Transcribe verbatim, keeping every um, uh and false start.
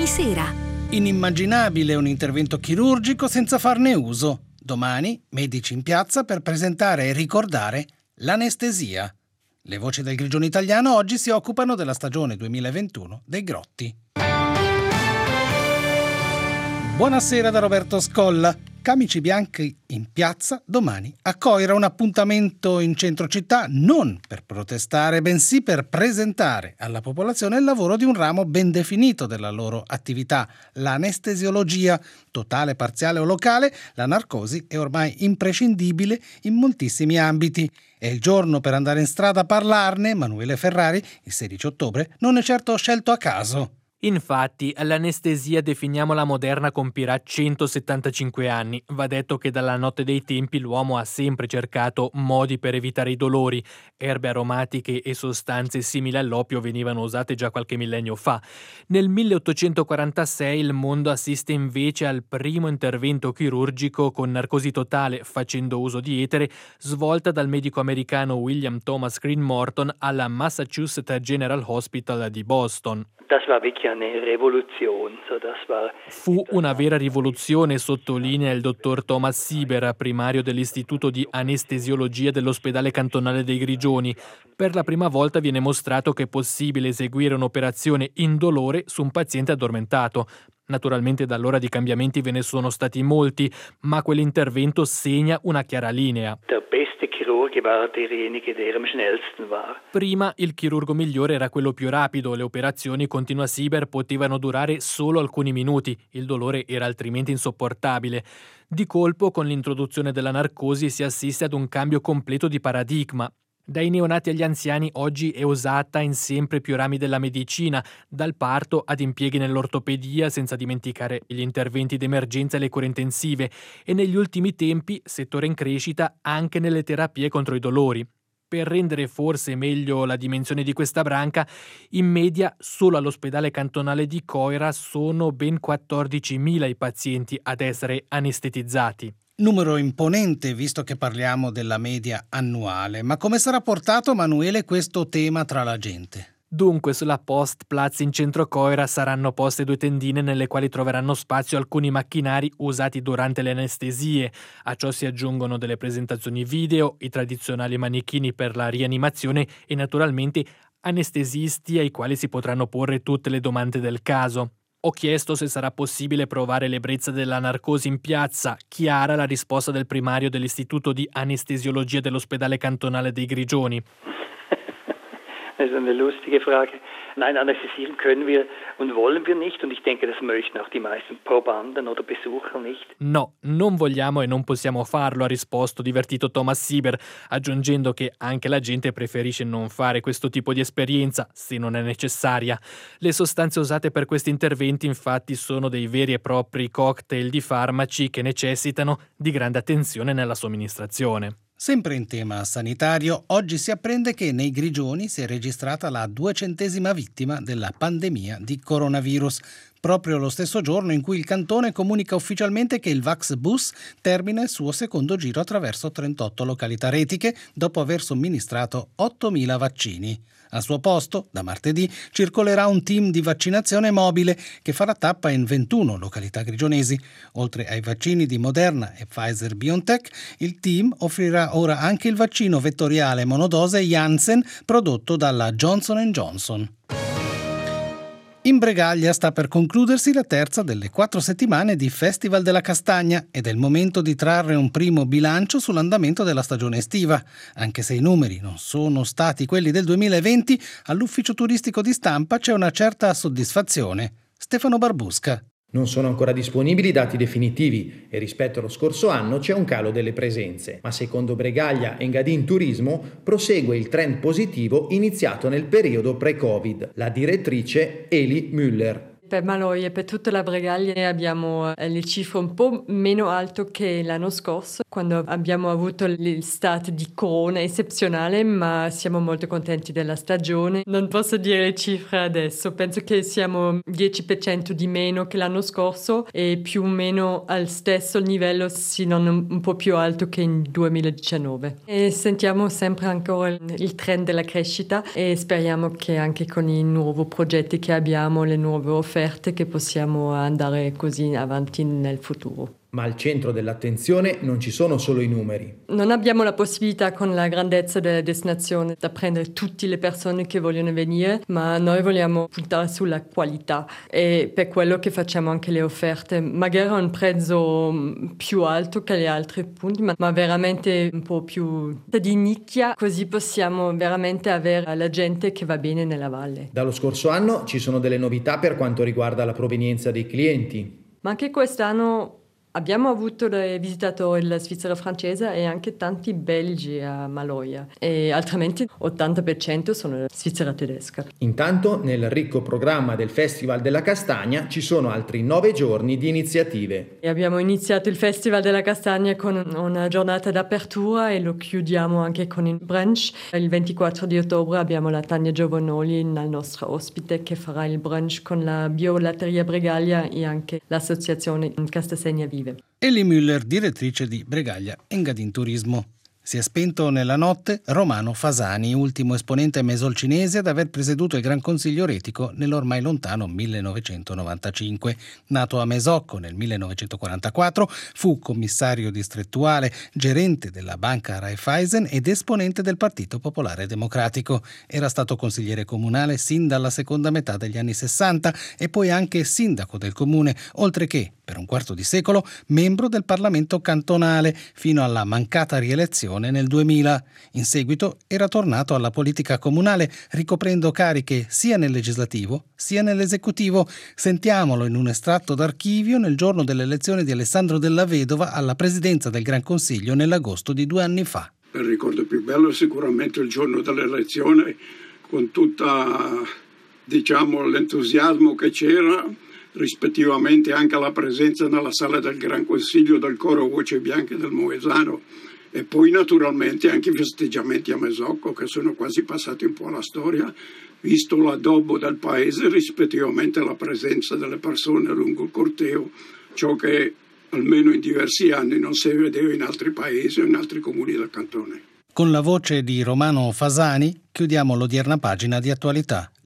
sera. Inimmaginabile un intervento chirurgico senza farne uso. Domani, medici in piazza per presentare e ricordare l'anestesia. Le voci del Grigione Italiano oggi si occupano della stagione duemilaventuno dei Grotti. Buonasera da Roberto Scolla. Camici bianchi in piazza domani a Coira, un appuntamento in centro città non per protestare, bensì per presentare alla popolazione il lavoro di un ramo ben definito della loro attività, l'anestesiologia. Totale, parziale o locale, la narcosi è ormai imprescindibile in moltissimi ambiti. È il giorno per andare in strada a parlarne. Emanuele Ferrari, il sedici ottobre, non è certo scelto a caso. Infatti, l'anestesia, definiamola moderna, compirà centosettantacinque anni. Va detto che dalla notte dei tempi l'uomo ha sempre cercato modi per evitare i dolori. Erbe aromatiche e sostanze simili all'oppio venivano usate già qualche millennio fa. Nel milleottocentoquarantasei il mondo assiste invece al primo intervento chirurgico con narcosi totale, facendo uso di etere, svolta dal medico americano William Thomas Green Morton alla Massachusetts General Hospital di Boston. Fu una vera rivoluzione, sottolinea il dottor Thomas Sieber, primario dell'Istituto di Anestesiologia dell'Ospedale Cantonale dei Grigioni. Per la prima volta viene mostrato che è possibile eseguire un'operazione indolore su un paziente addormentato. Naturalmente da allora di cambiamenti ve ne sono stati molti, ma quell'intervento segna una chiara linea. Prima il chirurgo migliore era quello più rapido, le operazioni, continua Sieber, potevano durare solo alcuni minuti, il dolore era altrimenti insopportabile. Di colpo, con l'introduzione della narcosi, si assiste ad un cambio completo di paradigma. Dai neonati agli anziani oggi è usata in sempre più rami della medicina, dal parto ad impieghi nell'ortopedia, senza dimenticare gli interventi d'emergenza e le cure intensive, e negli ultimi tempi, settore in crescita, anche nelle terapie contro i dolori. Per rendere forse meglio la dimensione di questa branca, in media solo all'ospedale cantonale di Coira sono ben quattordicimila i pazienti ad essere anestetizzati. Numero imponente, visto che parliamo della media annuale. Ma come sarà portato, Emanuele, questo tema tra la gente? Dunque, sulla Post Plaza in centro Coira saranno poste due tendine nelle quali troveranno spazio alcuni macchinari usati durante le anestesie. A ciò si aggiungono delle presentazioni video, i tradizionali manichini per la rianimazione e naturalmente anestesisti ai quali si potranno porre tutte le domande del caso. Ho chiesto se sarà possibile provare l'ebbrezza della narcosi in piazza. Chiara la risposta del primario dell'Istituto di Anestesiologia dell'Ospedale Cantonale dei Grigioni. Das ist eine lustige Frage. Nein, anästhesieren können wir und wollen wir nicht und ich denke, das möchten auch die meisten Probanden oder Besucher nicht. No, non vogliamo e non possiamo farlo, ha risposto divertito Thomas Sieber, aggiungendo che anche la gente preferisce non fare questo tipo di esperienza se non è necessaria. Le sostanze usate per questi interventi infatti sono dei veri e propri cocktail di farmaci che necessitano di grande attenzione nella somministrazione. Sempre in tema sanitario, oggi si apprende che nei Grigioni si è registrata la duecentesima vittima della pandemia di coronavirus, proprio lo stesso giorno in cui il cantone comunica ufficialmente che il Vax Bus termina il suo secondo giro attraverso trentotto località retiche dopo aver somministrato ottomila vaccini. Al suo posto, da martedì, circolerà un team di vaccinazione mobile che farà tappa in ventuno località grigionesi. Oltre ai vaccini di Moderna e Pfizer-BioNTech, il team offrirà ora anche il vaccino vettoriale monodose Janssen prodotto dalla Johnson and Johnson. In Bregaglia sta per concludersi la terza delle quattro settimane di Festival della Castagna ed è il momento di trarre un primo bilancio sull'andamento della stagione estiva. Anche se i numeri non sono stati quelli del duemilaventi, all'ufficio turistico di Stampa c'è una certa soddisfazione. Stefano Barbusca. Non sono ancora disponibili i dati definitivi e rispetto allo scorso anno c'è un calo delle presenze, ma secondo Bregaglia Engadin Turismo prosegue il trend positivo iniziato nel periodo pre-Covid. La direttrice Eli Müller. Per Maloi e per tutta la Bregaglia abbiamo le cifre un po' meno alte che l'anno scorso, quando abbiamo avuto l'estate di corona eccezionale, ma siamo molto contenti della stagione. Non posso dire le cifre adesso, penso che siamo dieci per cento di meno che l'anno scorso e più o meno al stesso livello, se non un po' più alto che in duemiladiciannove. E sentiamo sempre ancora il trend della crescita e speriamo che anche con i nuovi progetti che abbiamo, le nuove offerte, offerte che possiamo andare così avanti nel futuro. Ma al centro dell'attenzione non ci sono solo i numeri. Non abbiamo la possibilità con la grandezza della destinazione da prendere tutte le persone che vogliono venire, ma noi vogliamo puntare sulla qualità e per quello che facciamo anche le offerte, magari a un prezzo più alto che gli altri punti, ma, ma veramente un po' più di nicchia, così possiamo veramente avere la gente che va bene nella valle. Dallo scorso anno ci sono delle novità per quanto riguarda la provenienza dei clienti. Ma anche quest'anno abbiamo avuto dei visitatori della Svizzera francese e anche tanti belgi a Maloja, e altrimenti ottanta per cento sono Svizzera tedesca. Intanto nel ricco programma del Festival della Castagna ci sono altri nove giorni di iniziative. E abbiamo iniziato il Festival della Castagna con una giornata d'apertura e lo chiudiamo anche con il brunch. Il ventiquattro di ottobre abbiamo la Tania Giovanoli, la nostra ospite, che farà il brunch con la Biolatteria Bregaglia e anche l'associazione Castasegna Vive. Ellie Müller, direttrice di Bregaglia Engadin Turismo. Si è spento nella notte Romano Fasani, ultimo esponente mesolcinese ad aver presieduto il Gran Consiglio Retico nell'ormai lontano millenovecentonovantacinque. Nato a Mesocco nel millenovecentoquarantaquattro, fu commissario distrettuale, gerente della banca Raiffeisen ed esponente del Partito Popolare Democratico. Era stato consigliere comunale sin dalla seconda metà degli anni sessanta e poi anche sindaco del comune, oltre che, per un quarto di secolo, membro del Parlamento cantonale, fino alla mancata rielezione nel duemila. In seguito era tornato alla politica comunale, ricoprendo cariche sia nel legislativo sia nell'esecutivo. Sentiamolo in un estratto d'archivio nel giorno delle elezioni di Alessandro Della Vedova alla presidenza del Gran Consiglio nell'agosto di due anni fa. Il ricordo più bello è sicuramente il giorno dell'elezione, con tutta, diciamo, l'entusiasmo che c'era, rispettivamente anche la presenza nella sala del Gran Consiglio del coro Voci Bianche del Moesano, e poi naturalmente anche i festeggiamenti a Mesocco, che sono quasi passati un po' alla storia, visto l'addobbo del paese, rispettivamente la presenza delle persone lungo il corteo, ciò che almeno in diversi anni non si vedeva in altri paesi o in altri comuni del cantone. Con la voce di Romano Fasani chiudiamo l'odierna pagina di attualità.